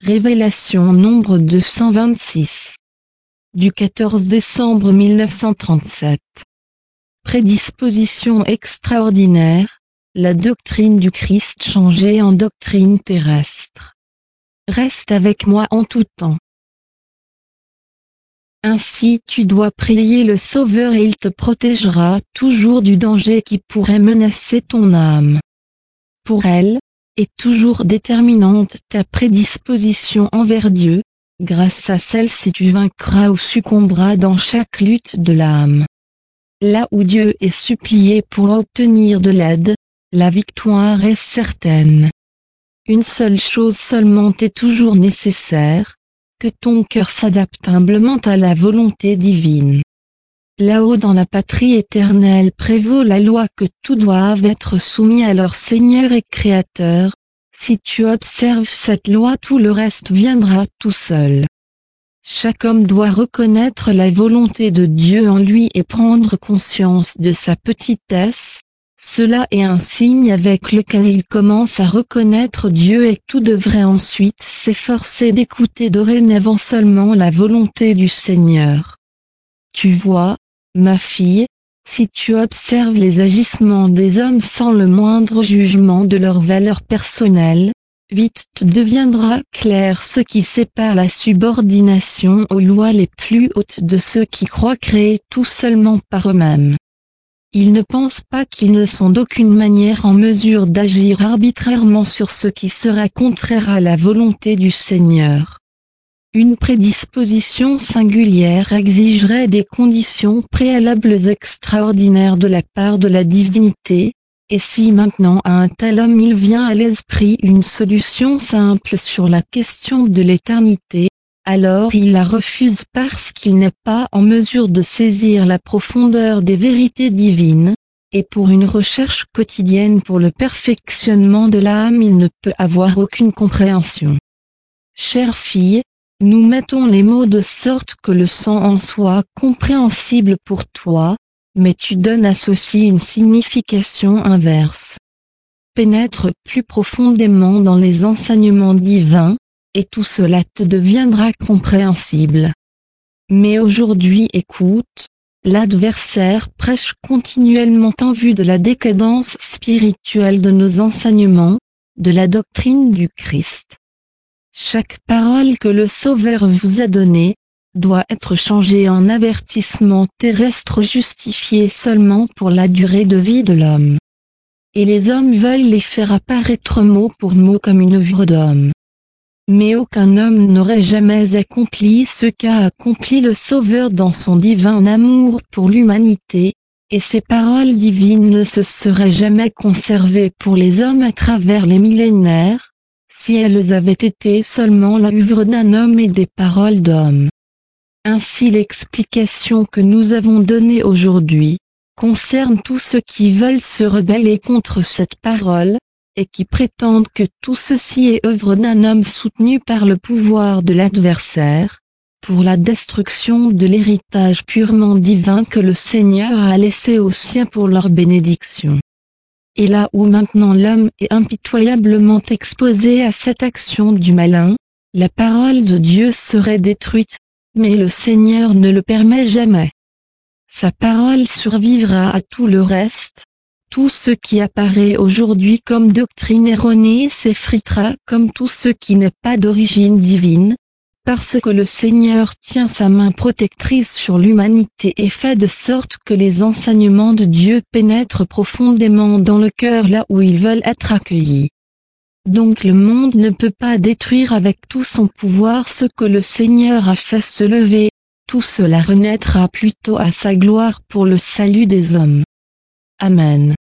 Révélation nombre 226. Du 14 décembre 1937. Prédisposition extraordinaire, la doctrine du Christ changée en doctrine terrestre. Reste avec moi en tout temps. Ainsi tu dois prier le Sauveur et il te protégera toujours du danger qui pourrait menacer ton âme. Pour elle, est toujours déterminante ta prédisposition envers Dieu, grâce à celle-ci tu vaincras ou succomberas dans chaque lutte de l'âme. Là où Dieu est supplié pour obtenir de l'aide, la victoire est certaine. Une seule chose seulement est toujours nécessaire, que ton cœur s'adapte humblement à la volonté divine. Là-haut dans la patrie éternelle prévaut la loi que tous doivent être soumis à leur Seigneur et Créateur. Si tu observes cette loi, tout le reste viendra tout seul. Chaque homme doit reconnaître la volonté de Dieu en lui et prendre conscience de sa petitesse. Cela est un signe avec lequel il commence à reconnaître Dieu et tout devrait ensuite s'efforcer d'écouter dorénavant seulement la volonté du Seigneur. Tu vois, ma fille, si tu observes les agissements des hommes sans le moindre jugement de leur valeur personnelle, vite te deviendra clair ce qui sépare la subordination aux lois les plus hautes de ceux qui croient créer tout seulement par eux-mêmes. Ils ne pensent pas qu'ils ne sont d'aucune manière en mesure d'agir arbitrairement sur ce qui sera contraire à la volonté du Seigneur. Une prédisposition singulière exigerait des conditions préalables extraordinaires de la part de la divinité, et si maintenant à un tel homme il vient à l'esprit une solution simple sur la question de l'éternité, alors il la refuse parce qu'il n'est pas en mesure de saisir la profondeur des vérités divines, et pour une recherche quotidienne pour le perfectionnement de l'âme il ne peut avoir aucune compréhension. Chère fille, nous mettons les mots de sorte que le son en soit compréhensible pour toi, mais tu donnes à ceci une signification inverse. Pénètre plus profondément dans les enseignements divins, et tout cela te deviendra compréhensible. Mais aujourd'hui écoute, l'adversaire prêche continuellement en vue de la décadence spirituelle de nos enseignements, de la doctrine du Christ. Chaque parole que le Sauveur vous a donnée, doit être changée en avertissement terrestre justifié seulement pour la durée de vie de l'homme. Et les hommes veulent les faire apparaître mot pour mot comme une œuvre d'homme. Mais aucun homme n'aurait jamais accompli ce qu'a accompli le Sauveur dans son divin amour pour l'humanité, et ces paroles divines ne se seraient jamais conservées pour les hommes à travers les millénaires, si elles avaient été seulement l'œuvre d'un homme et des paroles d'homme. Ainsi l'explication que nous avons donnée aujourd'hui, concerne tous ceux qui veulent se rebeller contre cette parole, et qui prétendent que tout ceci est œuvre d'un homme soutenu par le pouvoir de l'adversaire, pour la destruction de l'héritage purement divin que le Seigneur a laissé aux siens pour leur bénédiction. Et là où maintenant l'homme est impitoyablement exposé à cette action du malin, la parole de Dieu serait détruite, mais le Seigneur ne le permet jamais. Sa parole survivra à tout le reste. Tout ce qui apparaît aujourd'hui comme doctrine erronée s'effritera comme tout ce qui n'est pas d'origine divine, parce que le Seigneur tient sa main protectrice sur l'humanité et fait de sorte que les enseignements de Dieu pénètrent profondément dans le cœur là où ils veulent être accueillis. Donc le monde ne peut pas détruire avec tout son pouvoir ce que le Seigneur a fait se lever, tout cela renaîtra plutôt à sa gloire pour le salut des hommes. Amen.